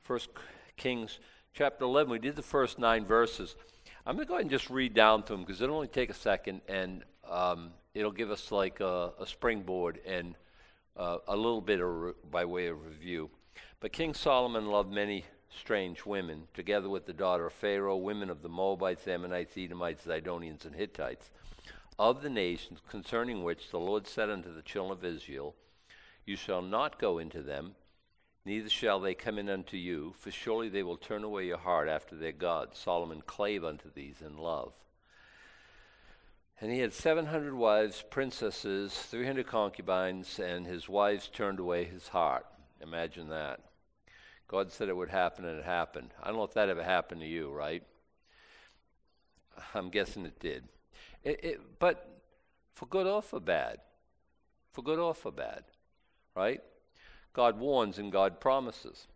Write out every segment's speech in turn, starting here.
1 Kings chapter 11. We did the first 9 verses. I'm going to go ahead and just read down to them because it'll only take a second, and it'll give us like a springboard and a little bit by way of review. But King Solomon loved many strange women, together with the daughter of Pharaoh, women of the Moabites, Ammonites, Edomites, Zidonians, and Hittites, of the nations concerning which the Lord said unto the children of Israel, You shall not go into them, neither shall they come in unto you, for surely they will turn away your heart after their gods. Solomon clave unto these in love. And he had 700 wives, princesses, 300 concubines, and his wives turned away his heart. Imagine that. God said it would happen, and it happened. I don't know if that ever happened to you, right? I'm guessing it did. But for good or for bad. For good or for bad, right? God warns and God promises.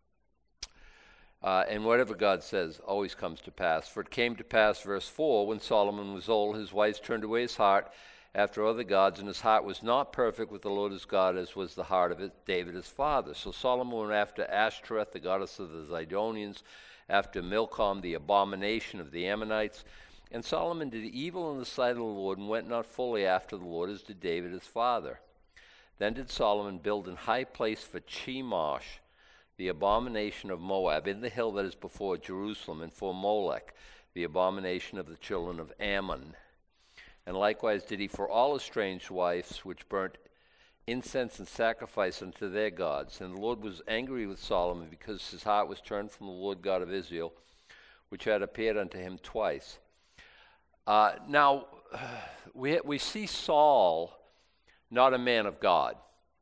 And whatever God says always comes to pass. For it came to pass, verse 4, when Solomon was old, his wives turned away his heart after other gods, and his heart was not perfect with the Lord his God, as was the heart of David his father. So Solomon went after Ashtoreth, the goddess of the Zidonians, after Milcom, the abomination of the Ammonites. And Solomon did evil in the sight of the Lord, and went not fully after the Lord, as did David his father. Then did Solomon build an high place for Chemosh, the abomination of Moab, in the hill that is before Jerusalem, and for Molech, the abomination of the children of Ammon. And likewise did he for all his strange wives, which burnt incense and sacrifice unto their gods. And the Lord was angry with Solomon, because his heart was turned from the Lord God of Israel, which had appeared unto him twice. Now, we see Saul not a man of God.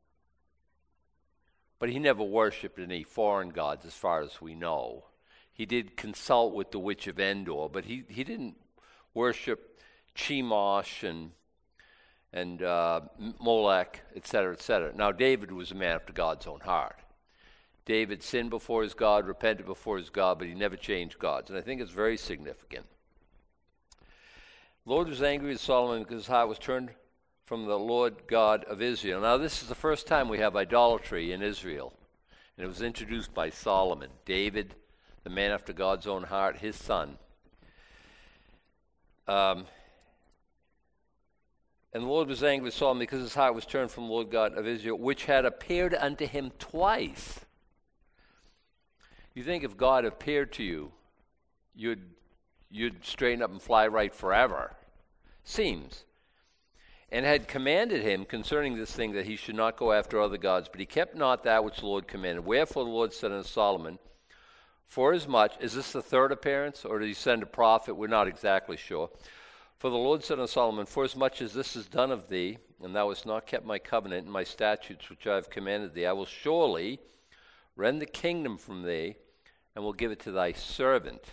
But he never worshipped any foreign gods as far as we know. He did consult with the witch of Endor, but he didn't worship Chemosh and Molech, etc., etc. Now, David was a man after God's own heart. David sinned before his God, repented before his God, but he never changed gods. And I think it's very significant. The Lord was angry with Solomon because his heart was turned from the Lord God of Israel. Now, this is the first time we have idolatry in Israel. And it was introduced by Solomon. David, the man after God's own heart, his son. And the Lord was angry with Solomon because his heart was turned from the Lord God of Israel, which had appeared unto him twice. You think if God appeared to you, you'd straighten up and fly right forever. Seems. And had commanded him concerning this thing, that he should not go after other gods, but he kept not that which the Lord commanded. Wherefore the Lord said unto Solomon, Forasmuch, is this the third appearance, or did he send a prophet? We're not exactly sure. For the Lord said unto Solomon, Forasmuch as this is done of thee, and thou hast not kept my covenant and my statutes which I have commanded thee, I will surely rend the kingdom from thee, and will give it to thy servant.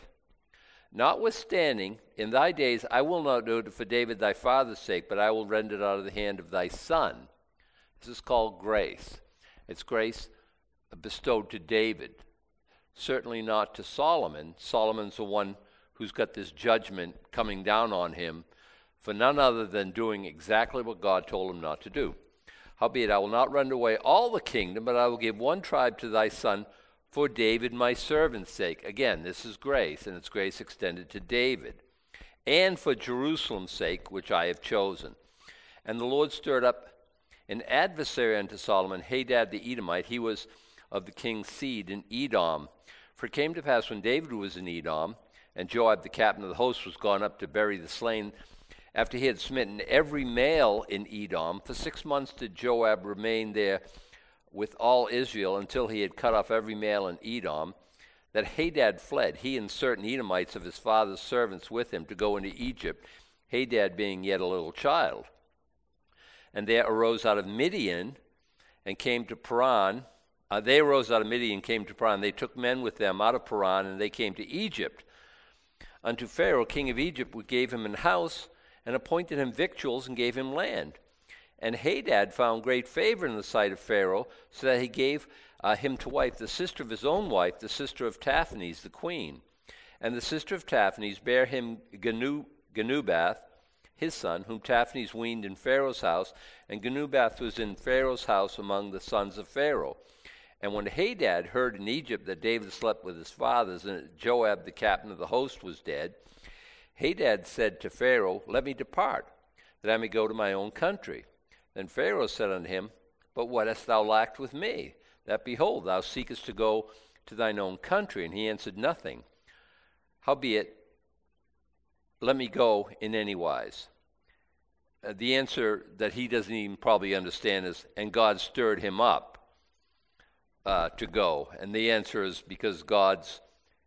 Notwithstanding, in thy days I will not do it for David thy father's sake, but I will rend it out of the hand of thy son. This is called grace. It's grace bestowed to David, certainly not to Solomon. Solomon's the one who's got this judgment coming down on him for none other than doing exactly what God told him not to do. Howbeit I will not rend away all the kingdom, but I will give one tribe to thy son, for David my servant's sake. Again, this is grace, and it's grace extended to David. And for Jerusalem's sake, which I have chosen. And the Lord stirred up an adversary unto Solomon, Hadad the Edomite. He was of the king's seed in Edom. For it came to pass when David was in Edom, and Joab the captain of the host was gone up to bury the slain, after he had smitten every male in Edom, for 6 months did Joab remain there with all Israel, until he had cut off every male in Edom, that Hadad fled, he and certain Edomites of his father's servants with him, to go into Egypt, Hadad being yet a little child. And there arose out of Midian and came to Paran. They arose out of Midian and came to Paran. They took men with them out of Paran, and they came to Egypt. Unto Pharaoh, king of Egypt, we gave him an house, and appointed him victuals, and gave him land. And Hadad found great favor in the sight of Pharaoh, so that he gave him to wife the sister of his own wife, the sister of Taphanes, the queen. And the sister of Taphanes bare him Genubath, his son, whom Taphanes weaned in Pharaoh's house. And Genubath was in Pharaoh's house among the sons of Pharaoh. And when Hadad heard in Egypt that David slept with his fathers, and that Joab, the captain of the host, was dead, Hadad said to Pharaoh, "Let me depart, that I may go to my own country." Then Pharaoh said unto him, "But what hast thou lacked with me, that, behold, thou seekest to go to thine own country?" And he answered, "Nothing. Howbeit, let me go in any wise." The answer that he doesn't even probably understand is, and God stirred him up to go. And the answer is because God's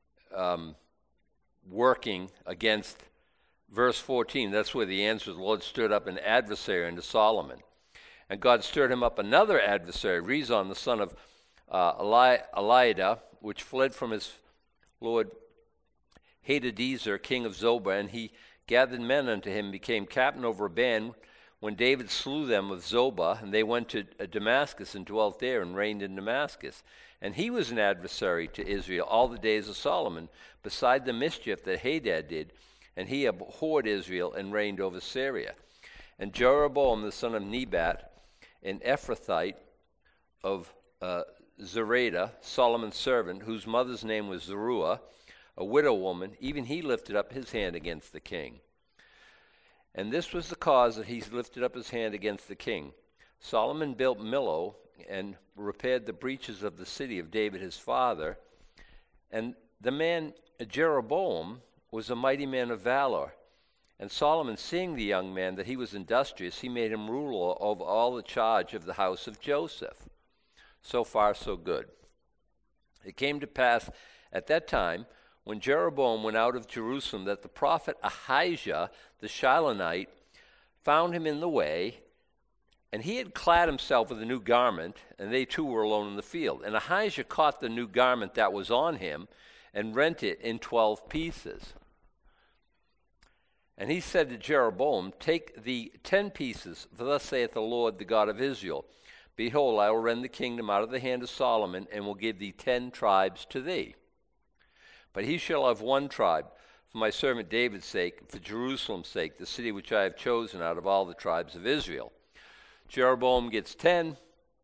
working against verse 14. That's where the answer is. The Lord stirred up an adversary unto Solomon. And God stirred him up another adversary, Rezon, the son of Eliada, which fled from his lord Hadadezer, king of Zobah, and he gathered men unto him, became captain over a band, when David slew them of Zobah, and they went to Damascus and dwelt there and reigned in Damascus. And he was an adversary to Israel all the days of Solomon, beside the mischief that Hadad did, and he abhorred Israel and reigned over Syria. And Jeroboam the son of Nebat, an Ephrathite of Zereda, Solomon's servant, whose mother's name was Zeruiah, a widow woman, even he lifted up his hand against the king. And this was the cause that he lifted up his hand against the king. Solomon built Millo and repaired the breaches of the city of David his father. And the man Jeroboam was a mighty man of valor. And Solomon, seeing the young man that he was industrious, he made him ruler over all the charge of the house of Joseph. So far, so good. It came to pass at that time, when Jeroboam went out of Jerusalem, that the prophet Ahijah the Shilonite found him in the way, and he had clad himself with a new garment, and they two were alone in the field. And Ahijah caught the new garment that was on him, and rent it in 12 pieces. And he said to Jeroboam, "Take thee 10 pieces, for thus saith the Lord, the God of Israel, Behold, I will rend the kingdom out of the hand of Solomon, and will give thee 10 tribes to thee. But he shall have 1 tribe, for my servant David's sake, for Jerusalem's sake, the city which I have chosen out of all the tribes of Israel." Jeroboam gets 10.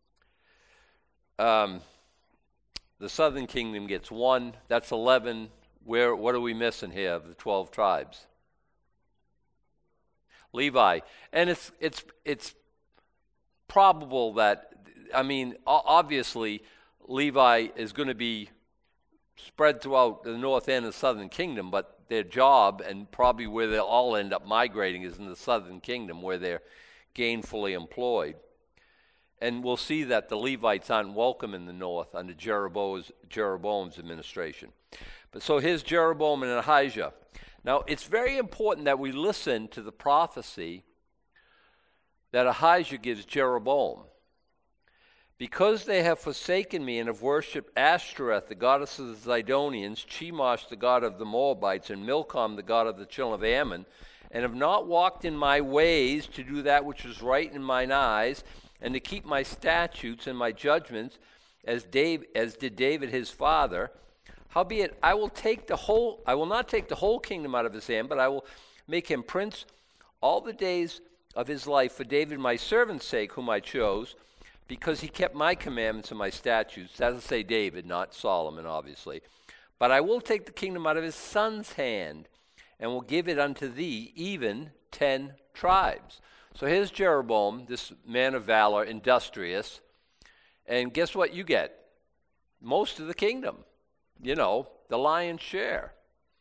The southern kingdom gets 1. That's 11. What are we missing here of the 12 tribes? Levi. And it's probable that, obviously, Levi is going to be spread throughout the north and the southern kingdom, but their job and probably where they'll all end up migrating is in the southern kingdom, where they're gainfully employed. And we'll see that the Levites aren't welcome in the north under Jeroboam's administration. But so here's Jeroboam and Ahijah. Now, it's very important that we listen to the prophecy that Ahijah gives Jeroboam. Because they have forsaken me and have worshipped Ashtoreth, the goddess of the Zidonians, Chemosh, the god of the Moabites, and Milcom, the god of the children of Ammon, and have not walked in my ways to do that which is right in mine eyes, and to keep my statutes and my judgments, as did David his father. Howbeit, I will not take the whole kingdom out of his hand, but I will make him prince all the days of his life for David my servant's sake, whom I chose, because he kept my commandments and my statutes. That doesn't say David, not Solomon, obviously. But I will take the kingdom out of his son's hand, and will give it unto thee, even 10 tribes. So here's Jeroboam, this man of valor, industrious, and guess what you get? Most of the kingdom, the lion's share.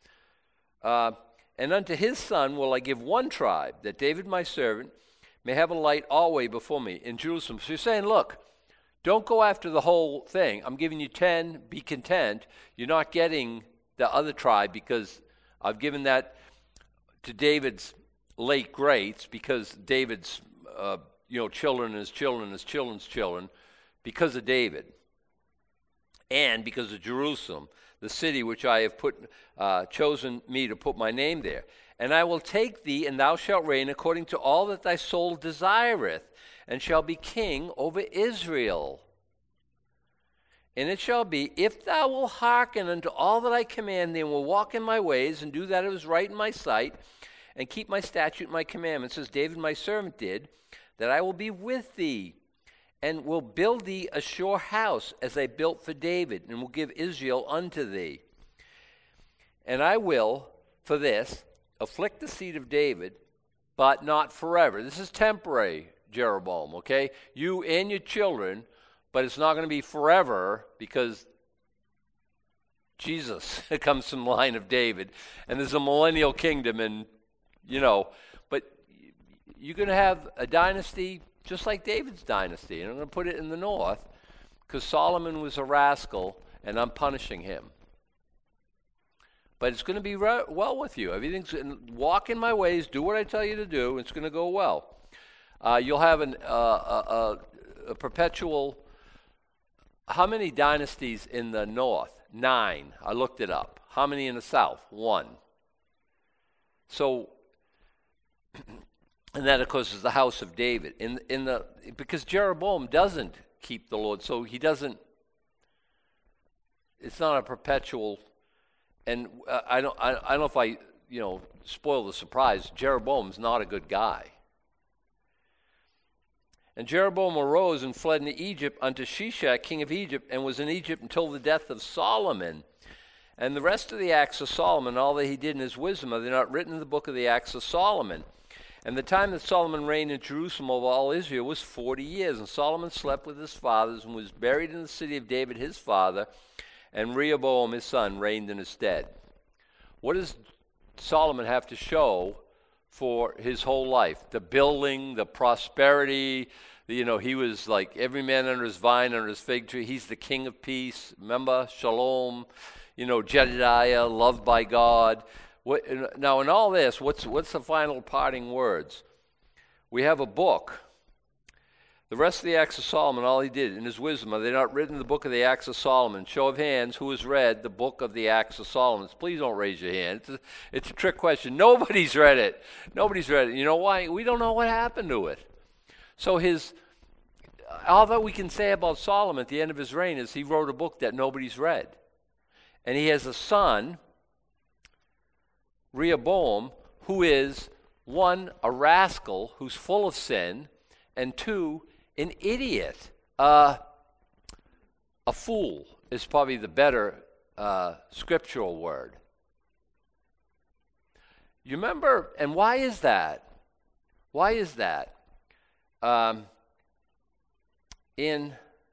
And unto his son will I give 1 tribe, that David my servant may have a light always before me in Jerusalem. So you're saying, look, don't go after the whole thing. I'm giving you 10, be content. You're not getting the other tribe because I've given that to David's late greats, because David's children and his children and his children's children, because of David, and because of Jerusalem, the city which I have chosen me to put my name there. And I will take thee, and thou shalt reign according to all that thy soul desireth, and shall be king over Israel. And it shall be, if thou wilt hearken unto all that I command thee, and will walk in my ways, and do that it was right in my sight, and keep my statute and my commandments, as David my servant did, that I will be with thee, and will build thee a sure house, as I built for David, and will give Israel unto thee. And I will, for this, afflict the seed of David, but not forever. This is temporary, Jeroboam, okay? You and your children, but it's not going to be forever, because Jesus comes from the line of David, and there's a millennial kingdom, and, but you're going to have a dynasty just like David's dynasty, and I'm going to put it in the north, because Solomon was a rascal, and I'm punishing him. But it's going to be well with you. Everything's walk in my ways, do what I tell you to do, it's going to go well. You'll have a perpetual. How many dynasties in the north? 9. I looked it up. How many in the south? 1. So, and that, of course, is the house of David. Because Jeroboam doesn't keep the Lord, so he doesn't. It's not a perpetual. And I don't know if I spoil the surprise. Jeroboam's not a good guy. And Jeroboam arose and fled into Egypt unto Shishak, king of Egypt, and was in Egypt until the death of Solomon. And the rest of the acts of Solomon, all that he did in his wisdom, are they not written in the book of the acts of Solomon? And the time that Solomon reigned in Jerusalem over all Israel was 40 years. And Solomon slept with his fathers and was buried in the city of David his father, and Rehoboam his son reigned in his stead. What does Solomon have to show for his whole life? The building, the prosperity, he was like every man under his vine, under his fig tree. He's the king of peace. Remember, Shalom, Jedediah, loved by God. Now in all this, what's the final parting words? We have a book. The rest of the acts of Solomon, all he did in his wisdom, are they not written in the book of the acts of Solomon? Show of hands, who has read the book of the acts of Solomon? Please don't raise your hand. It's a trick question. Nobody's read it. Nobody's read it. You know why? We don't know what happened to it. So all that we can say about Solomon at the end of his reign is he wrote a book that nobody's read. And he has a son, Rehoboam, who is, 1, a rascal who's full of sin, and 2, an idiot. A fool is probably the better scriptural word. You remember, and why is that? Why is that? In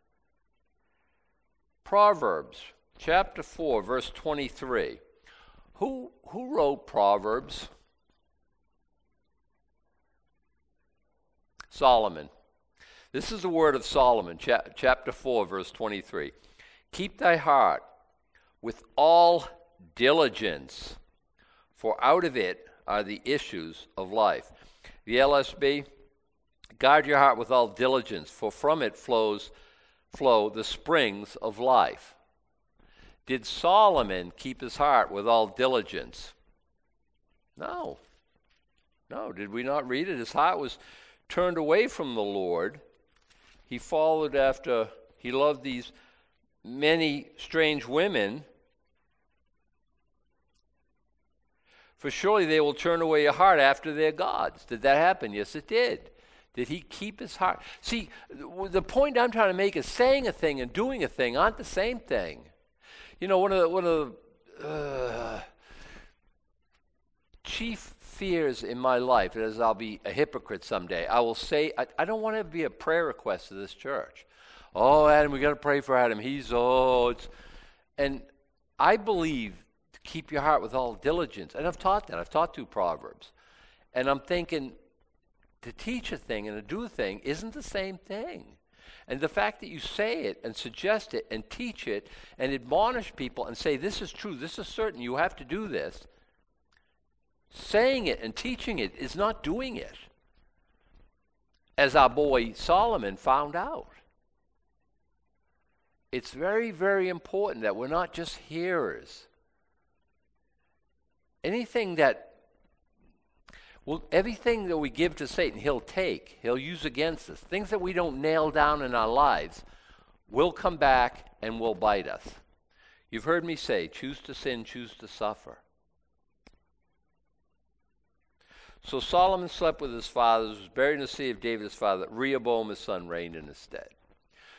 Proverbs chapter 4, verse 23, who wrote Proverbs? Solomon. This is the word of Solomon, chapter 4, verse 23. Keep thy heart with all diligence, for out of it are the issues of life. The LSB, guard your heart with all diligence, for from it flow the springs of life. Did Solomon keep his heart with all diligence? No. No, did we not read it? His heart was turned away from the Lord. He followed after, he loved these many strange women. For surely they will turn away your heart after their gods. Did that happen? yes, it did. Did he keep his heart? See, the point I'm trying to make is saying a thing and doing a thing aren't the same thing. One of the chief fears in my life is I'll be a hypocrite someday. I will say, I don't want to be a prayer request to this church. Oh, Adam, we got to pray for Adam. And I believe to keep your heart with all diligence. And I've taught that. I've taught through Proverbs. And I'm thinking, to teach a thing and to do a thing isn't the same thing. And the fact that you say it and suggest it and teach it and admonish people and say, this is true, this is certain, you have to do this, saying it and teaching it is not doing it, as our boy Solomon found out. It's very, very important that we're not just hearers. Everything that we give to Satan, he'll take, he'll use against us. Things that we don't nail down in our lives will come back and will bite us. You've heard me say, choose to sin, choose to suffer. So Solomon slept with his fathers, was buried in the city of David his father. Rehoboam his son reigned in his stead.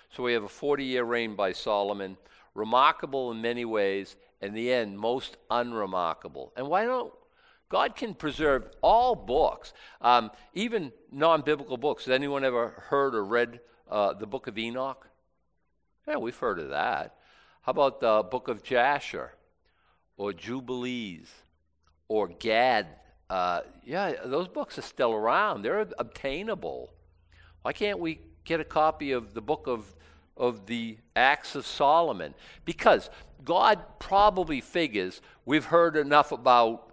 So we have a 40-year reign by Solomon, remarkable in many ways, in the end, most unremarkable. And why don't God can preserve all books, even non-biblical books. Has anyone ever heard or read the book of Enoch? Yeah, we've heard of that. How about the book of Jasher or Jubilees or Gad? Yeah, those books are still around. They're obtainable. Why can't we get a copy of the book of the Acts of Solomon? Because God probably figures we've heard enough about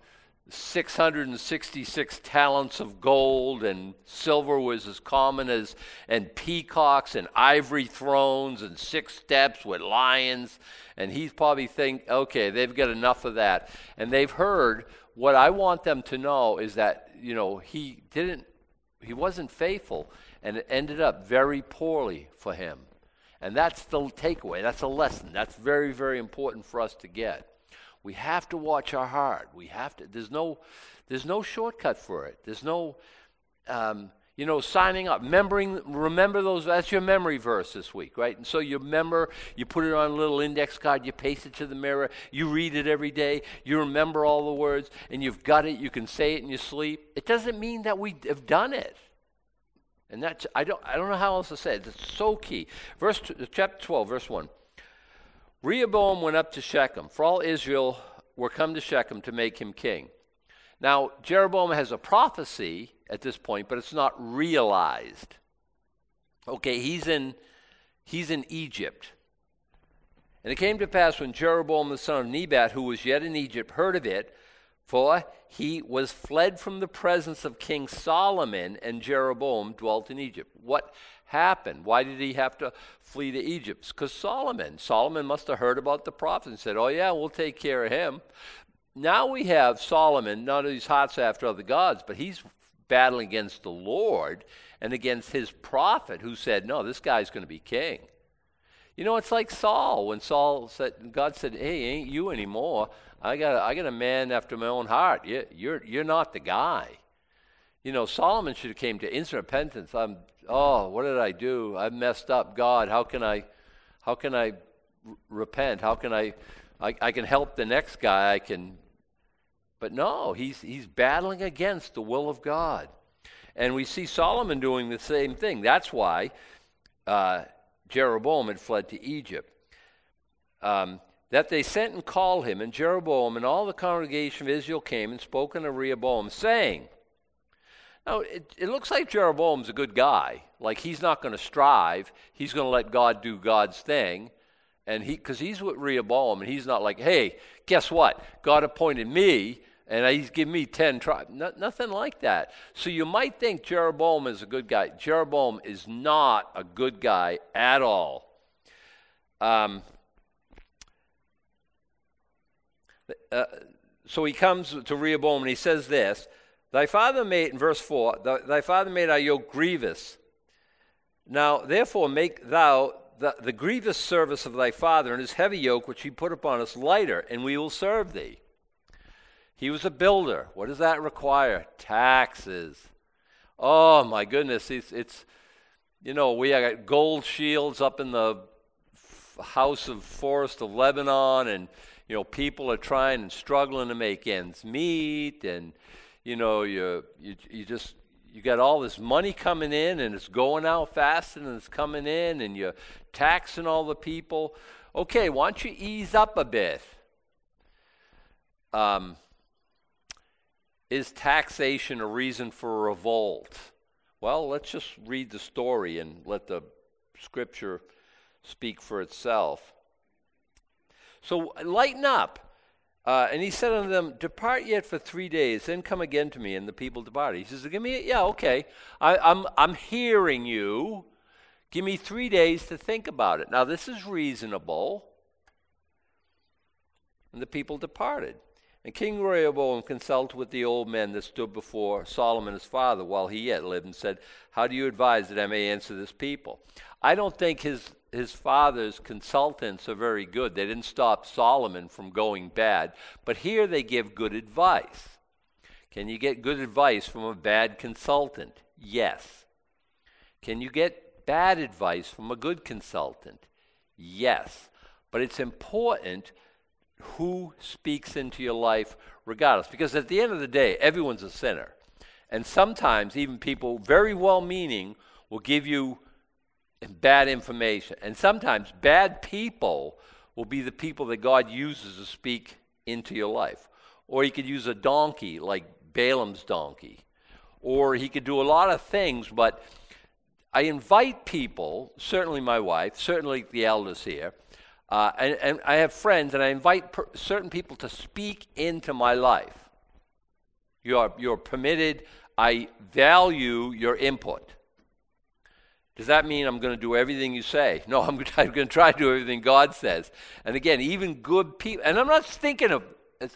666 talents of gold, and silver was as common as, and peacocks and ivory thrones and 6 steps with lions, and he's probably think, okay, they've got enough of that. And they've heard. What I want them to know is that, he wasn't faithful, and it ended up very poorly for him. And that's the takeaway. That's a lesson. That's very, very important for us to get. We have to watch our heart. We have to. There's no shortcut for it. There's no, signing up, remember those. That's your memory verse this week, right? And so you remember. You put it on a little index card. You paste it to the mirror. You read it every day. You remember all the words, and you've got it. You can say it in your sleep. It doesn't mean that we have done it. And that's I don't know how else to say it. It's so key. Chapter 12, verse 1. Rehoboam went up to Shechem, for all Israel were come to Shechem to make him king. Now, Jeroboam has a prophecy at this point, but it's not realized. Okay, he's in Egypt. And it came to pass when Jeroboam the son of Nebat, who was yet in Egypt, heard of it, for he was fled from the presence of King Solomon, and Jeroboam dwelt in Egypt. What happened? Why did he have to flee to Egypt? Because Solomon must have heard about the prophet and said, oh yeah, we'll take care of him. Now we have Solomon, not his heart's after other gods, but he's battling against the Lord and against his prophet who said, no, this guy's going to be king. It's like Saul. When Saul said, God said, hey, ain't you anymore. I got a man after my own heart. You're not the guy. Solomon should have came to instant repentance. What did I do? I've messed up. God, how can I repent? How can I can help the next guy? But no, he's battling against the will of God. And we see Solomon doing the same thing. That's why Jeroboam had fled to Egypt. That they sent and called him, and Jeroboam and all the congregation of Israel came and spoke unto Rehoboam, saying, now, it looks like Jeroboam's a good guy. Like, he's not going to strive. He's going to let God do God's thing. And because he's with Rehoboam, and he's not like, hey, guess what? God appointed me, and he's given me 10 tribes. Nothing like that. So you might think Jeroboam is a good guy. Jeroboam is not a good guy at all. So he comes to Rehoboam, and he says this, thy father made, in verse 4, thy father made our yoke grievous. Now, therefore, make thou the grievous service of thy father and his heavy yoke, which he put upon us, lighter, and we will serve thee. He was a builder. What does that require? Taxes. Oh, my goodness. It's we got gold shields up in the house of Forest of Lebanon, and, people are trying and struggling to make ends meet, and, you got all this money coming in, and it's going out fast, and it's coming in, and you're taxing all the people. Okay, why don't you ease up a bit? Is taxation a reason for revolt? Well, let's just read the story and let the scripture speak for itself. So lighten up. And he said unto them, depart yet for 3 days, then come again to me. And the people departed. He says, okay. I'm hearing you. Give me 3 days to think about it. Now, this is reasonable. And the people departed. And King Rehoboam consulted with the old men that stood before Solomon his father while he yet lived, and said, how do you advise that I may answer this people? I don't think his father's consultants are very good. They didn't stop Solomon from going bad. But here they give good advice. Can you get good advice from a bad consultant? Yes. Can you get get bad advice from a good consultant? Yes. But it's important who speaks into your life regardless. Because at the end of the day, everyone's a sinner. And sometimes even people very well-meaning will give you bad information. And sometimes bad people will be the people that God uses to speak into your life. Or he could use a donkey like Balaam's donkey. Or he could do a lot of things, but I invite people, certainly my wife, certainly the elders here, and I have friends, and I invite certain people to speak into my life. You're permitted. I value your input. Does that mean I'm going to do everything you say? No, I'm going to try to do everything God says. And again, even good people, and I'm not thinking of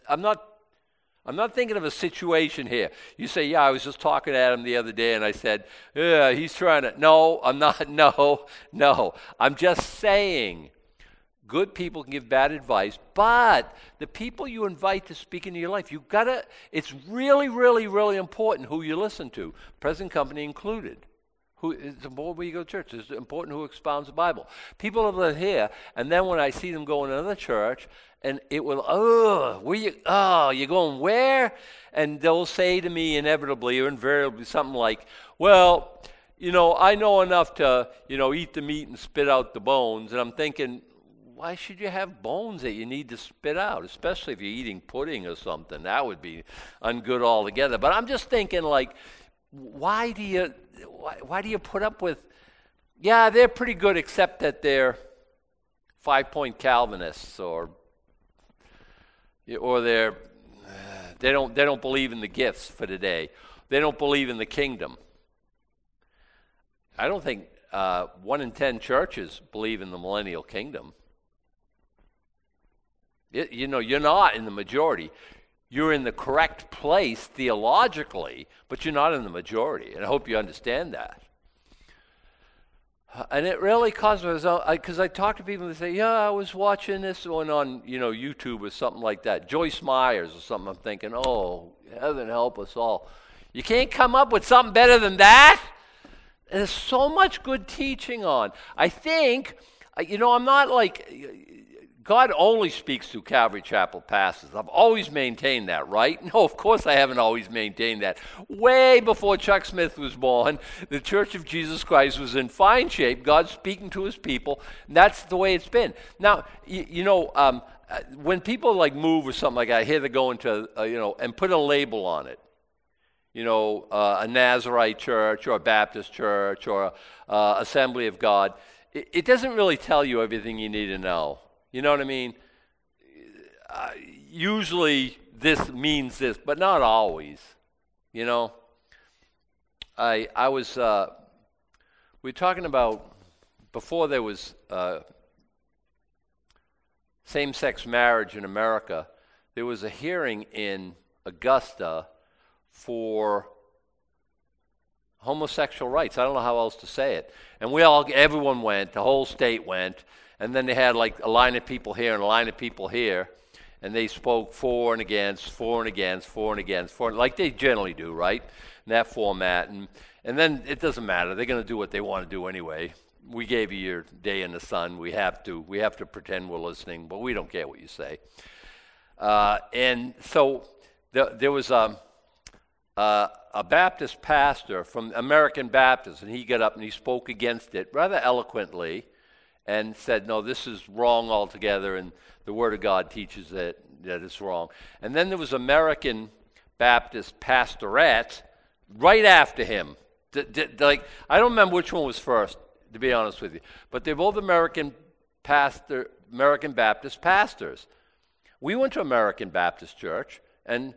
a situation here. You say, yeah, I was just talking to Adam the other day, and I said, yeah, he's trying to. No, I'm not. No. I'm just saying good people can give bad advice, but the people you invite to speak into your life, it's really, really, really important who you listen to, present company included. It's important where you go to church. It's important who expounds the Bible. People live here, and then when I see them go in another church, and it will, you're going where? And they'll say to me inevitably or invariably something like, well, I know enough to, eat the meat and spit out the bones. And I'm thinking, why should you have bones that you need to spit out, especially if you're eating pudding or something? That would be ungood altogether. But I'm just thinking, like, why do you put up with, yeah, they're pretty good except that they're 5-point Calvinists or they don't believe in the gifts for today. They don't believe in the kingdom. I don't think 1 in 10 churches believe in the millennial kingdom. You're not in the majority. You're in the correct place theologically, but you're not in the majority. And I hope you understand that. And it really caused me, because I talk to people and they say, yeah, I was watching this one on, YouTube or something like that. Joyce Myers or something. I'm thinking, oh, heaven help us all. You can't come up with something better than that? And there's so much good teaching on. I think, I'm not like, God only speaks through Calvary Chapel pastors. I've always maintained that, right? No, of course I haven't always maintained that. Way before Chuck Smith was born, the Church of Jesus Christ was in fine shape. God speaking to his people. And that's the way it's been. Now, when people like move or something like that, I hear they're going to, and put a label on it. A Nazarite church or a Baptist church or Assembly of God. It doesn't really tell you everything you need to know. You know what I mean? Usually this means this, but not always. I was, we were talking about, before there was same-sex marriage in America, there was a hearing in Augusta for homosexual rights. I don't know how else to say it. And everyone went, the whole state went. And then they had like a line of people here and a line of people here, and they spoke for and against, like they generally do, right? In that format. And then it doesn't matter. They're going to do what they want to do anyway. We gave you your day in the sun. We have to pretend we're listening, but we don't care what you say. And so there was a Baptist pastor from American Baptist, and he got up and he spoke against it rather eloquently. And said, no, this is wrong altogether, and the Word of God teaches that it's wrong. And then there was American Baptist pastorette right after him. I don't remember which one was first, to be honest with you. But they're both American Baptist pastors. We went to American Baptist Church, and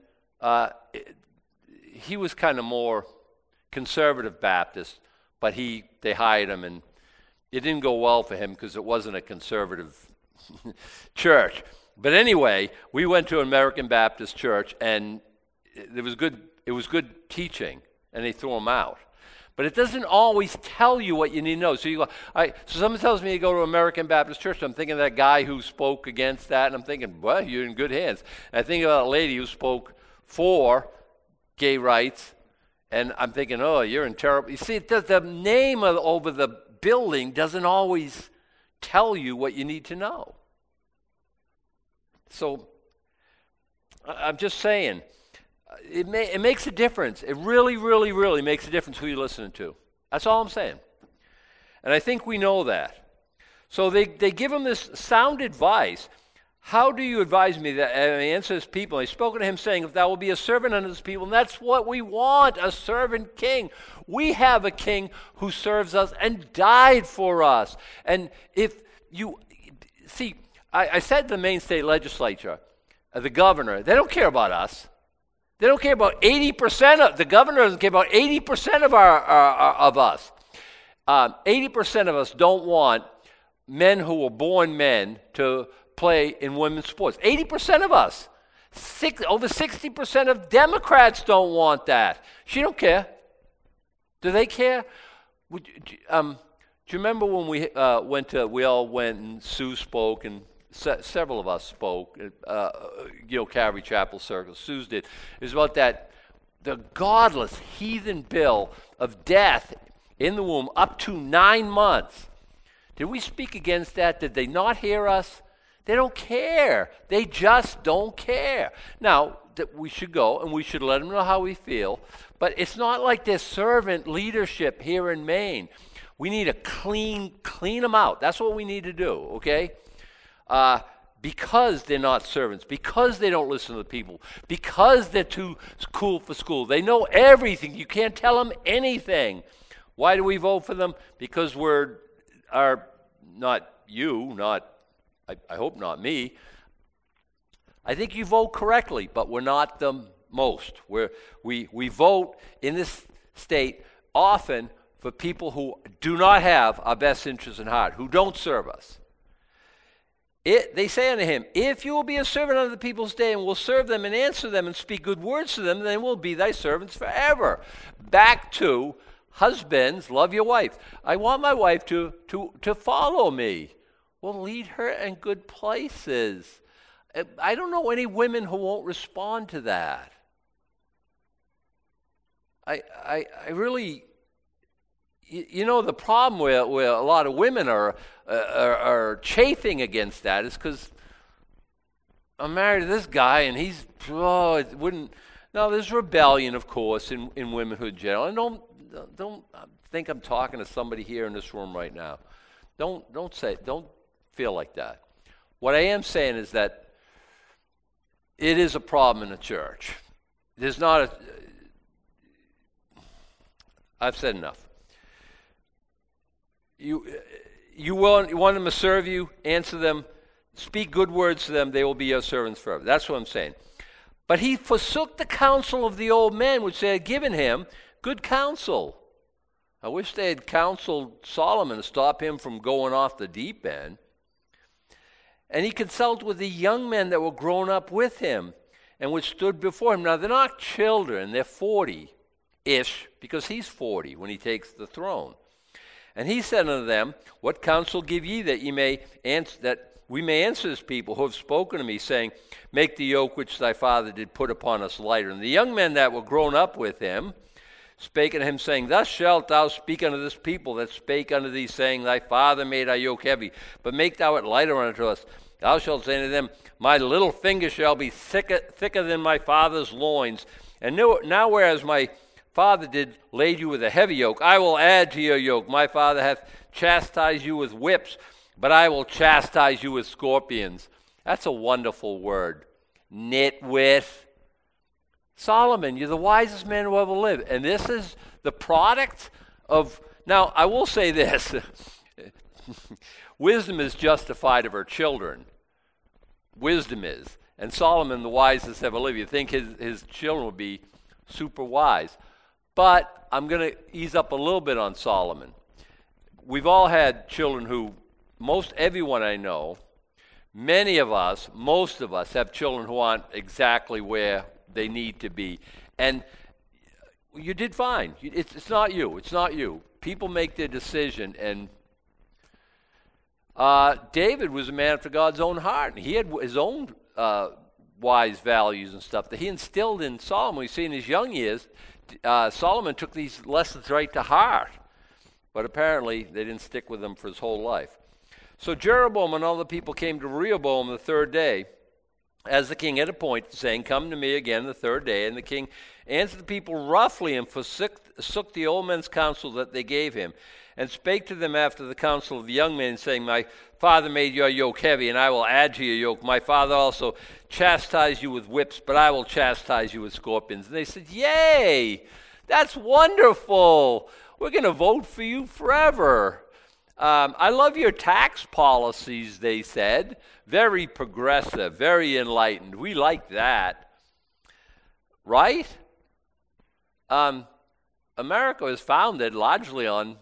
he was kind of more conservative Baptist, but they hired him, and it didn't go well for him because it wasn't a conservative church. But anyway, we went to an American Baptist church, and it was good teaching, and they threw him out. But it doesn't always tell you what you need to know. So you go, so someone tells me to go to American Baptist Church. I'm thinking of that guy who spoke against that, and I'm thinking, well, you're in good hands. And I think about a lady who spoke for gay rights, and I'm thinking, oh, you're in terrible. You see, it does the name over the building doesn't always tell you what you need to know. So I'm just saying, it makes a difference. It really, really, really makes a difference who you're listening to. That's all I'm saying. And I think we know that. So they give him this sound advice. How do you advise me that? And he answers people. He's spoken to him saying, if thou will be a servant unto this people, and that's what we want, a servant king. We have a king who serves us and died for us. And if you, see, I said to the Maine state legislature, the governor, they don't care about us. They don't care about 80% of, the governor doesn't care about 80% of us. 80% of us don't want men who were born men to play in women's sports. 80% of us. Over 60% of Democrats don't want that. She don't care. Do they care? Do you remember when we all went and Sue spoke and several of us spoke, Calvary Chapel Circle, Sue's did. It was about the godless heathen bill of death in the womb up to 9 months. Did we speak against that? Did they not hear us? They don't care. They just don't care. Now, that we should go and we should let them know how we feel, but it's not like there's servant leadership here in Maine. We need to clean them out. That's what we need to do, okay? Because they're not servants, because they don't listen to the people, because they're too cool for school. They know everything. You can't tell them anything. Why do we vote for them? Because not you, I hope not me. I think you vote correctly, but we're not the most. We vote in this state often for people who do not have our best interests in heart, who don't serve us. They say unto him, if you will be a servant unto the people's day, and will serve them and answer them and speak good words to them, then we'll be thy servants forever. Back to husbands, love your wife. I want my wife to follow me. Well, lead her in good places. I don't know any women who won't respond to that. I really, the problem where a lot of women are chafing against that is because I'm married to this guy and it wouldn't. Now, there's rebellion, of course, in womanhood general. And don't think I'm talking to somebody here in this room right now. Don't feel like that. What I am saying is that it is a problem in the church. There's not I've said enough. You want them to serve you, answer them, speak good words to them, they will be your servants forever. That's what I'm saying. But he forsook the counsel of the old men, which they had given him, good counsel. I wish they had counseled Solomon to stop him from going off the deep end. And he consulted with the young men that were grown up with him and which stood before him. Now, they're not children. They're 40-ish, because he's 40 when he takes the throne. And he said unto them, what counsel give ye that we may answer this people who have spoken to me, saying, make the yoke which thy father did put upon us lighter? And the young men that were grown up with him spake unto him, saying, thus shalt thou speak unto this people that spake unto thee, saying, thy father made our yoke heavy, but make thou it lighter unto us. Thou shalt say unto them, my little finger shall be thicker than my father's loins. And now whereas my father did lay you with a heavy yoke, I will add to your yoke. My father hath chastised you with whips, but I will chastise you with scorpions. That's a wonderful word. Nitwit. Solomon, you're the wisest man who ever lived. And this is the product of... Now, I will say this. Wisdom is justified of her children. Wisdom is. And Solomon, the wisest ever lived. You think his children would be super wise. But I'm going to ease up a little bit on Solomon. We've all had children who, everyone I know, many of us, most of us have children who aren't exactly where they need to be. And you did fine. It's not you. It's not you. People make their decision. And David was a man after God's own heart. And he had his own wise values and stuff that he instilled in Solomon. We see in his young years, Solomon took these lessons right to heart. But apparently they didn't stick with him for his whole life. So Jeroboam and all the people came to Rehoboam the third day, as the king had appointed, saying, Come to me again the third day. And the king answered the people roughly and forsook the old men's counsel that they gave him, and spake to them after the counsel of the young men, saying, My father made your yoke heavy, and I will add to your yoke. My father also chastised you with whips, but I will chastise you with scorpions. And they said, Yay! That's wonderful! We're going to vote for you forever. I love your tax policies, they said. Very progressive, very enlightened. We like that. Right? America was founded largely on,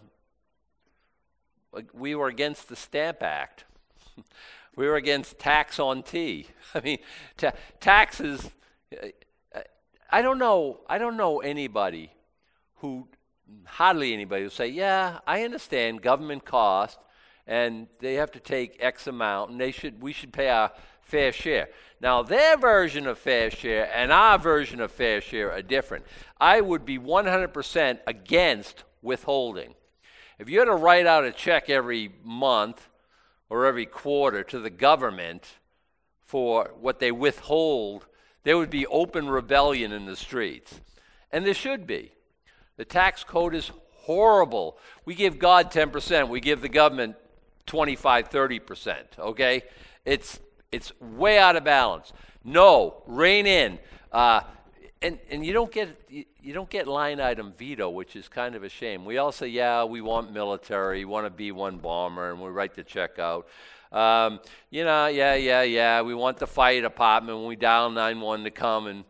we were against the Stamp Act. We were against tax on tea. I mean, taxes, I don't know anybody hardly anybody will say, yeah, I understand government cost, and they have to take X amount, and we should pay our fair share. Now, their version of fair share and our version of fair share are different. I would be 100% against withholding. If you had to write out a check every month or every quarter to the government for what they withhold, there would be open rebellion in the streets. And there should be. The tax code is horrible. We give God 10%. We give the government 25, 30%, okay? It's way out of balance. No, rein in. And you don't get line item veto, which is kind of a shame. We all say, yeah, we want military, we want a B-1 bomber, and we write the check out. We want the fire department when we dial 911 to come and,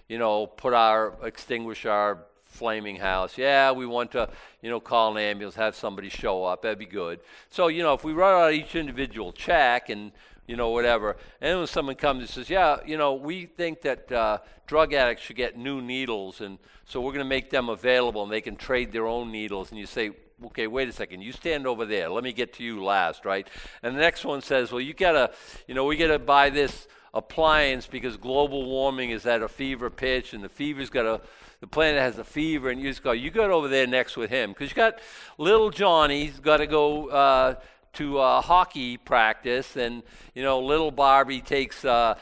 extinguish our flaming house. Yeah, we want to, call an ambulance, have somebody show up. That'd be good. So, if we write out each individual check and, whatever, and then when someone comes and says, yeah, we think that drug addicts should get new needles, and so we're going to make them available, and they can trade their own needles. And you say, okay, wait a second, you stand over there. Let me get to you last, right? And the next one says, well, we got to buy this appliance because global warming is at a fever pitch, and the planet has a fever, and you just go, you go over there next with him. Because you got little Johnny's got to go to hockey practice, and, little Barbie takes,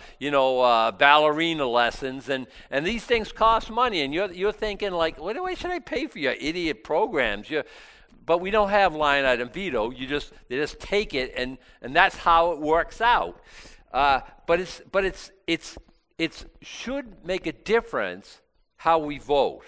ballerina lessons, and these things cost money, and you're thinking, like, why should I pay for your idiot programs? But we don't have line item veto. They just take it, and that's how it works out. But it should make a difference how we vote.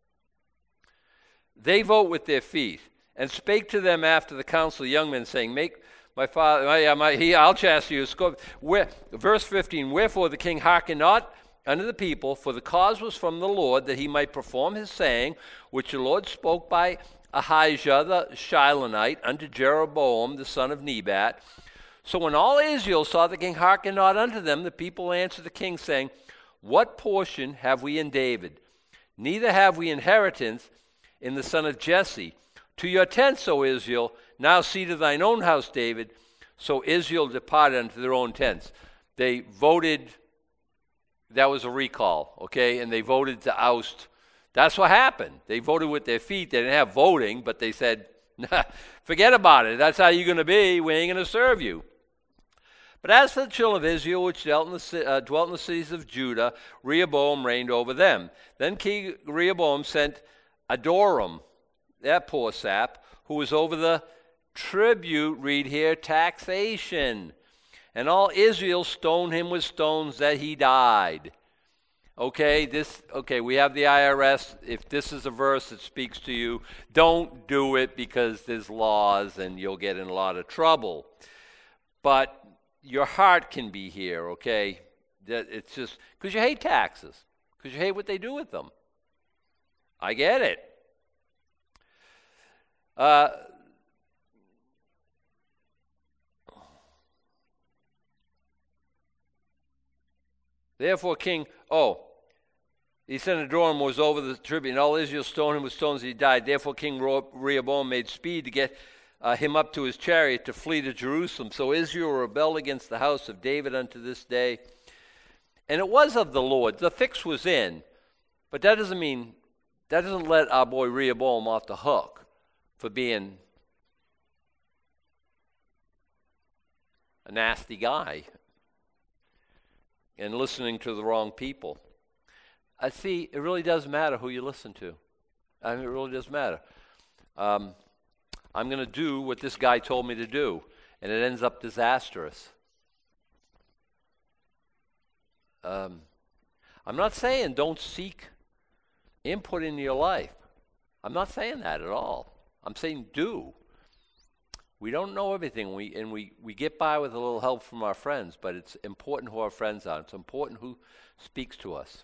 They vote with their feet, and spake to them after the council of the young men, saying, Make my father, I'll chastise you. Verse 15, Wherefore the king hearkened not unto the people, for the cause was from the Lord, that he might perform his saying, which the Lord spoke by Ahijah the Shilonite unto Jeroboam the son of Nebat. So when all Israel saw the king hearken not unto them, the people answered the king, saying, What portion have we in David? Neither have we inheritance in the son of Jesse. To your tents, O Israel, now see to thine own house, David. So Israel departed unto their own tents. They voted, that was a recall, okay? And they voted to oust. That's what happened. They voted with their feet. They didn't have voting, but they said, nah, forget about it. That's how you're going to be. We ain't going to serve you. But as for the children of Israel, which dwelt in the cities of Judah, Rehoboam reigned over them. Then King Rehoboam sent Adoram, that poor sap, who was over the tribute, read here, taxation. And all Israel stoned him with stones that he died. Okay, we have the IRS. If this is a verse that speaks to you, don't do it because there's laws and you'll get in a lot of trouble. But your heart can be here, okay? That it's just because you hate taxes, because you hate what they do with them. I get it. Therefore, he sent Adoram, was over the tribute, and all Israel stoned him with stones, and he died. Therefore, King Rehoboam made speed to get him up to his chariot to flee to Jerusalem. So Israel rebelled against the house of David unto this day. And it was of the Lord. The fix was in. But that doesn't let our boy Rehoboam off the hook. for being a nasty guy and listening to the wrong people. I see, it really does matter who you listen to. I mean, it really does matter. I'm going to do what this guy told me to do, and it ends up disastrous. I'm not saying don't seek input into your life. I'm not saying that at all. I'm saying do. We don't know everything, we get by with a little help from our friends, but it's important who our friends are. It's important who speaks to us.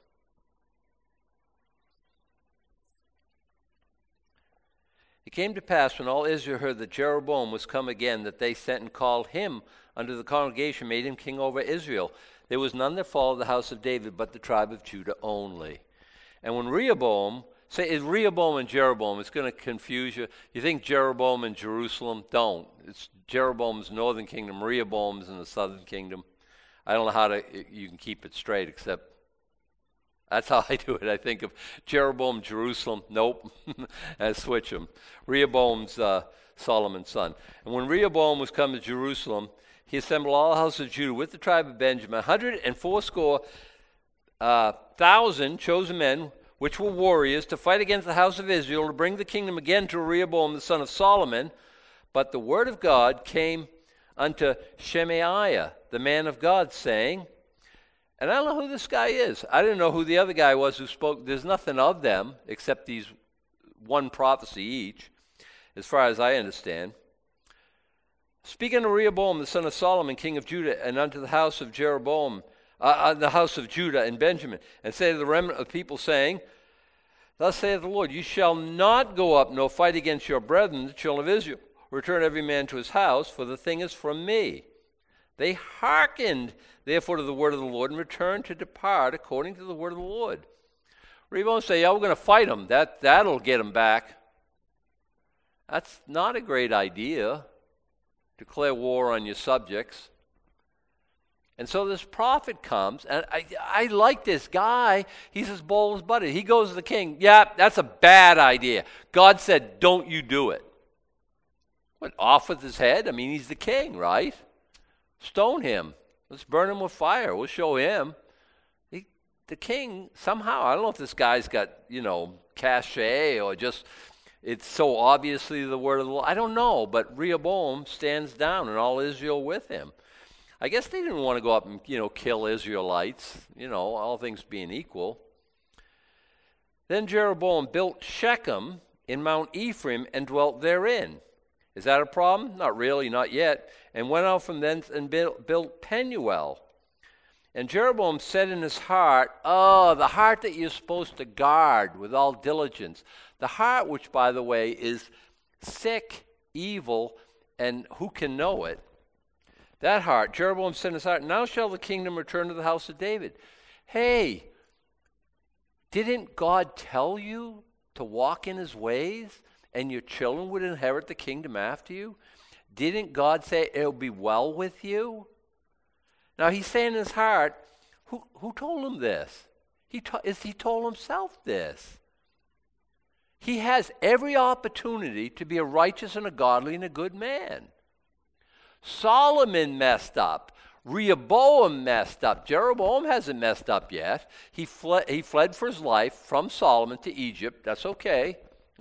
It came to pass when all Israel heard that Jeroboam was come again, that they sent and called him unto the congregation, made him king over Israel. There was none that followed the house of David, but the tribe of Judah only. And when Rehoboam, say it's Rehoboam and Jeroboam, it's going to confuse you. You think Jeroboam and Jerusalem? Don't. It's Jeroboam's northern kingdom, Rehoboam's in the southern kingdom. I don't know how you can keep it straight, except that's how I do it. I think of Jeroboam, Jerusalem. Nope. I switch them. Rehoboam's Solomon's son. And when Rehoboam was come to Jerusalem, he assembled all the house of Judah with the tribe of Benjamin, 180,000 chosen men, which were warriors, to fight against the house of Israel, to bring the kingdom again to Rehoboam the son of Solomon. But the word of God came unto Shemaiah, the man of God, saying, and I don't know who this guy is. I didn't know who the other guy was who spoke. There's nothing of them except these one prophecy each, as far as I understand. Speaking to Rehoboam, the son of Solomon, king of Judah, and unto the house of Jeroboam, the house of Judah and Benjamin, and say to the remnant of the people, saying, thus saith the Lord, you shall not go up nor fight against your brethren, the children of Israel. Return every man to his house, for the thing is from me. They hearkened therefore to the word of the Lord, and returned to depart according to the word of the Lord. Rehoboam say, yeah, we're going to fight them. That'll get them back. That's not a great idea. Declare war on your subjects. And so this prophet comes, and I like this guy. He's as bold as butter. He goes to the king, yeah, that's a bad idea. God said, don't you do it. What, off with his head? I mean, he's the king, right? Stone him. Let's burn him with fire. We'll show him. The king, somehow, I don't know if this guy's got, cachet or just it's so obviously the word of the Lord. I don't know, but Rehoboam stands down and all Israel with him. I guess they didn't want to go up and, kill Israelites, all things being equal. Then Jeroboam built Shechem in Mount Ephraim and dwelt therein. Is that a problem? Not really, not yet. And went out from thence and built Penuel. And Jeroboam said in his heart, the heart that you're supposed to guard with all diligence. The heart, which, by the way, is sick, evil, and who can know it? That heart, Jeroboam said in his heart, now shall the kingdom return to the house of David. Hey, didn't God tell you to walk in his ways and your children would inherit the kingdom after you? Didn't God say it'll be well with you? Now he's saying in his heart, who told him this? He told himself this. He has every opportunity to be a righteous and a godly and a good man. Solomon messed up. Rehoboam messed up. Jeroboam hasn't messed up yet. He fled for his life from Solomon to Egypt. That's okay.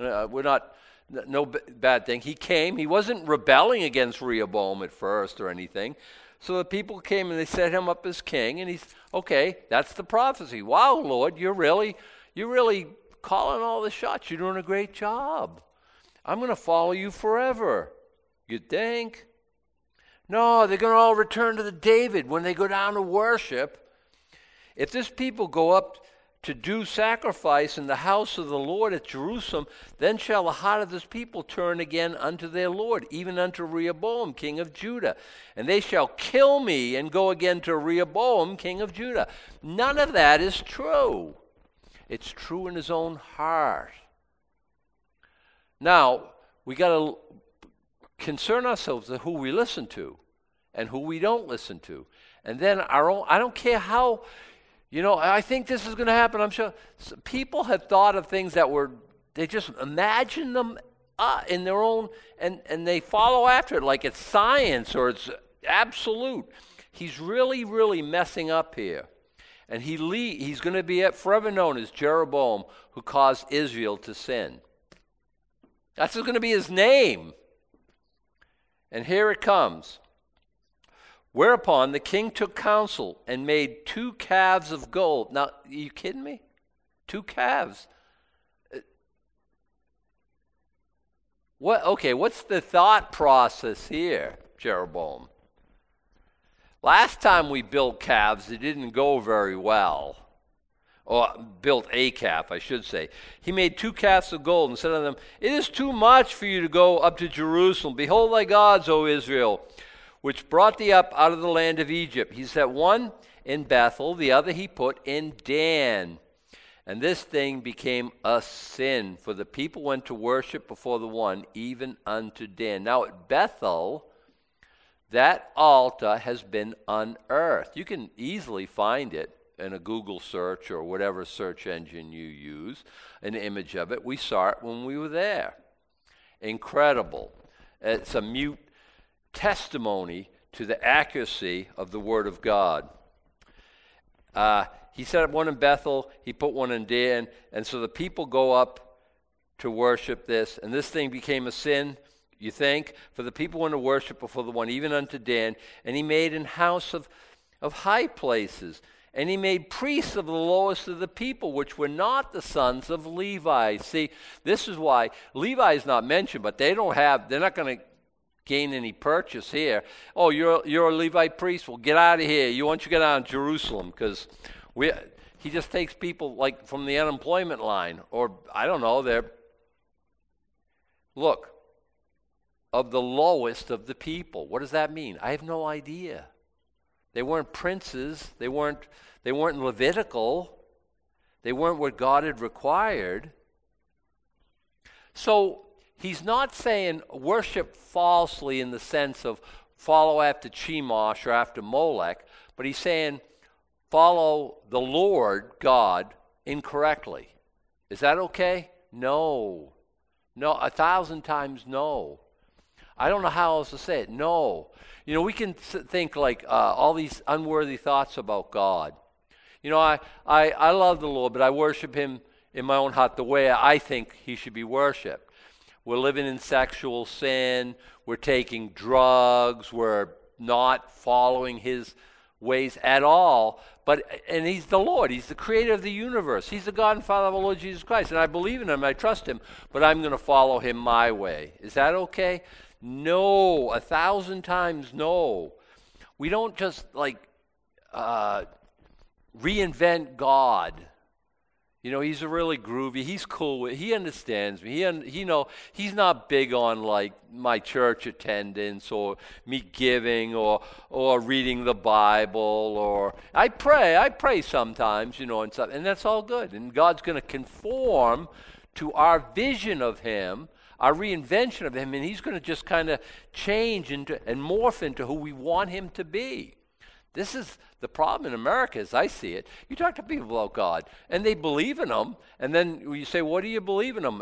No bad thing. He came. He wasn't rebelling against Rehoboam at first or anything. So the people came and they set him up as king, and he's, okay, that's the prophecy. Wow, Lord, you're really calling all the shots. You're doing a great job. I'm going to follow you forever. You'd think. No, they're going to all return to the David when they go down to worship. If this people go up to do sacrifice in the house of the Lord at Jerusalem, then shall the heart of this people turn again unto their Lord, even unto Rehoboam, king of Judah. And they shall kill me and go again to Rehoboam, king of Judah. None of that is true. It's true in his own heart. Now, we got to concern ourselves with who we listen to and who we don't listen to. And then our own, I don't care how, I think this is going to happen. I'm sure people have thought of things that they just imagine them in their own, and they follow after it like it's science or it's absolute. He's really, really messing up here. And he's going to be forever known as Jeroboam, who caused Israel to sin. That's going to be his name. And here it comes. Whereupon the king took counsel and made 2 calves of gold. Now, are you kidding me? 2 calves. What's the thought process here, Jeroboam? Last time we built calves, it didn't go very well. Or built a calf, I should say. He made 2 calves of gold and said unto them, It is too much for you to go up to Jerusalem. Behold thy gods, O Israel, which brought thee up out of the land of Egypt. He set one in Bethel, the other he put in Dan. And this thing became a sin, for the people went to worship before the one, even unto Dan. Now at Bethel, that altar has been unearthed. You can easily find it in a Google search or whatever search engine you use, an image of it. We saw it when we were there. Incredible. It's a mute testimony to the accuracy of the Word of God. He set up one in Bethel, he put one in Dan, and so the people go up to worship this, and this thing became a sin, you think? For the people went to worship before the one, even unto Dan, and he made an house of high places, and he made priests of the lowest of the people, which were not the sons of Levi. See, this is why Levi is not mentioned, but they're not going to gain any purchase here. Oh, you're a Levite priest? Well, get out of here. You want you to get out of Jerusalem, because he just takes people like from the unemployment line, or I don't know, look, of the lowest of the people. What does that mean? I have no idea. They weren't princes. They weren't Levitical. They weren't what God had required. So he's not saying worship falsely in the sense of follow after Chemosh or after Molech, but he's saying follow the Lord God incorrectly. Is that okay? No, 1,000 times no. I don't know how else to say it. No. You know, we can think like all these unworthy thoughts about God. You know, I love the Lord, but I worship him in my own heart the way I think he should be worshiped. We're living in sexual sin. We're taking drugs. We're not following his ways at all. And he's the Lord. He's the creator of the universe. He's the God and Father of our Lord Jesus Christ. And I believe in him. I trust him. But I'm going to follow him my way. Is that okay? No. 1,000 times no. We don't just reinvent God. You know, he's a really groovy. He's cool. He understands me. He's not big on like my church attendance or me giving or reading the Bible or I pray sometimes, you know, and that's all good. And God's going to conform to our vision of him, our reinvention of him, and he's going to just kind of change into and morph into who we want him to be. This is the problem in America as I see it. You talk to people about God, and they believe in him, and then you say, what do you believe in him?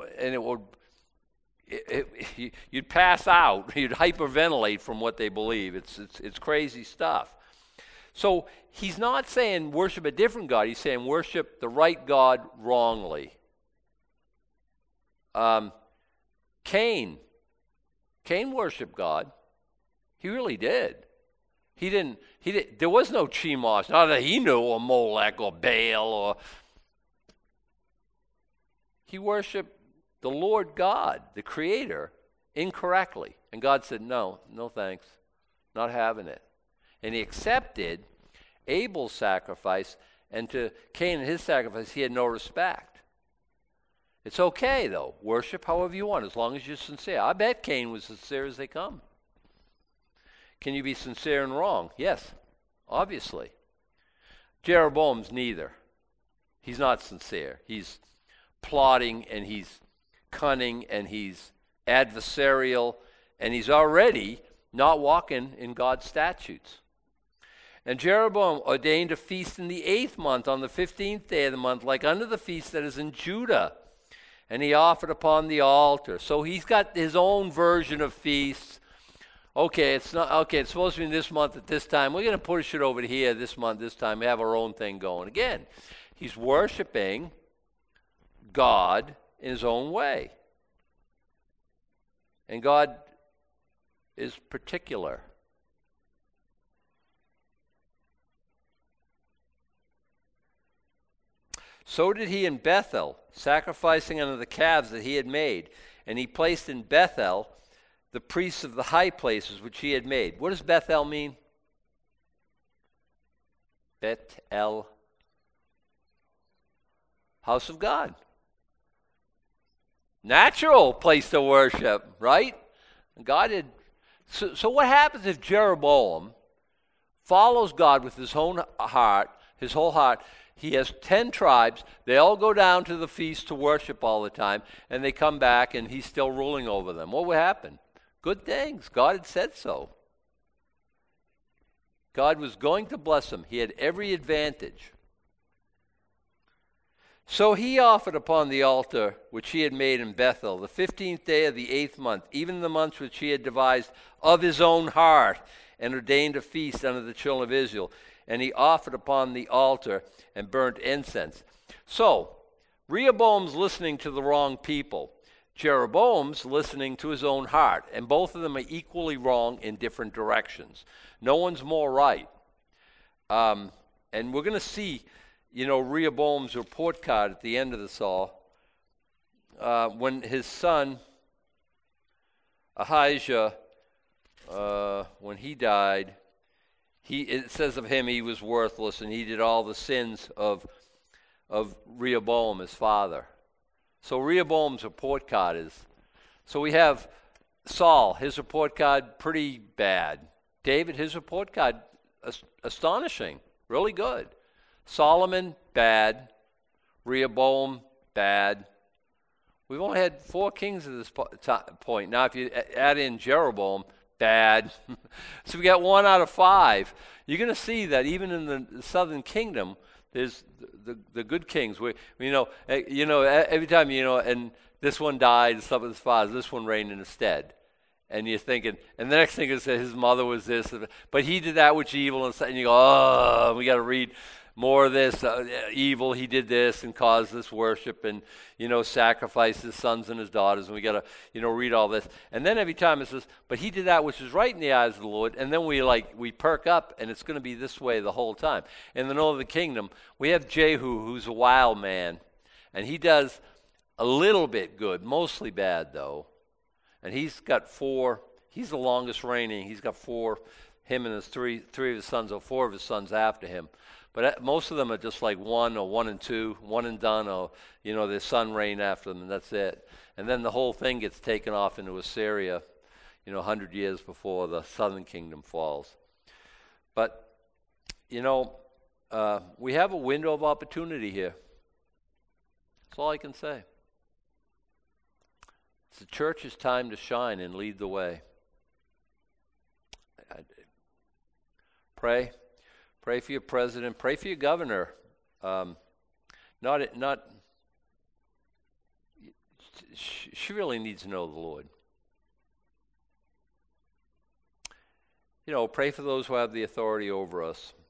You'd pass out. You'd hyperventilate from what they believe. It's crazy stuff. So he's not saying worship a different God. He's saying worship the right God wrongly. Cain worshiped God. He really did. He didn't. There was no Chemosh. Not that he knew, or Molech, or Baal, or he worshipped the Lord God, the Creator, incorrectly. And God said, no thanks, not having it. And he accepted Abel's sacrifice, and to Cain and his sacrifice, he had no respect. It's okay, though. Worship however you want, as long as you're sincere. I bet Cain was sincere as they come. Can you be sincere and wrong? Yes, obviously. Jeroboam's neither. He's not sincere. He's plotting, and he's cunning, and he's adversarial, and he's already not walking in God's statutes. And Jeroboam ordained a feast in the 8th month on the 15th day of the month, like unto the feast that is in Judah. and he offered upon the altar. So he's got his own version of feasts. Okay, it's supposed to be this month at this time. We're going to push it over to here this month, this time. We have our own thing going. Again, he's worshiping God in his own way. And God is particular. So did he in Bethel, sacrificing unto the calves that he had made. And he placed in Bethel the priests of the high places which he had made. What does Bethel mean? Bethel. House of God. Natural place to worship, right? God had. So what happens if Jeroboam follows God with his whole heart, He has 10 tribes. They all go down to the feast to worship all the time, and they come back, and he's still ruling over them. What would happen? Good things. God had said so. God was going to bless him. He had every advantage. So he offered upon the altar which he had made in Bethel, the 15th day of the 8th month, even the months which he had devised of his own heart, and ordained a feast unto the children of Israel. And he offered upon the altar and burnt incense. So, Rehoboam's listening to the wrong people. Jeroboam's listening to his own heart. And both of them are equally wrong in different directions. No one's more right. And we're going to see, Rehoboam's report card at the end of this all. When his son, Ahijah, when he died, it says of him he was worthless, and he did all the sins of Rehoboam, his father. So Rehoboam's report card is, so we have Saul, his report card, pretty bad. David, his report card, astonishing, really good. Solomon, bad. Rehoboam, bad. We've only had 4 kings at this point. Now, if you add in Jeroboam, bad. So we got 1 out of 5. You're going to see that even in the southern kingdom, there's the good kings. Every time, and this one died and stuff with his father, this one reigned in his stead. And you're thinking, and the next thing is that his mother was this, but he did that which evil, and you go, oh, we got to read more of this evil. He did this and caused this worship, and sacrificed his sons and his daughters, and we got to read all this. And then every time it says, but he did that which is right in the eyes of the Lord. And then we perk up, and it's going to be this way the whole time. In the northern kingdom, we have Jehu, who's a wild man, and he does a little bit good, mostly bad though. And he's got 4. He's the longest reigning. He's got 4. Him and his three of his sons, or 4 of his sons after him. But most of them are just like 1 or 1 and 2, 1 and done, or, their son reigned after them, and that's it. And then the whole thing gets taken off into Assyria, 100 years before the southern kingdom falls. But, we have a window of opportunity here. That's all I can say. It's the church's time to shine and lead the way. Pray for your president. Pray for your governor. She really needs to know the Lord. Pray for those who have the authority over us.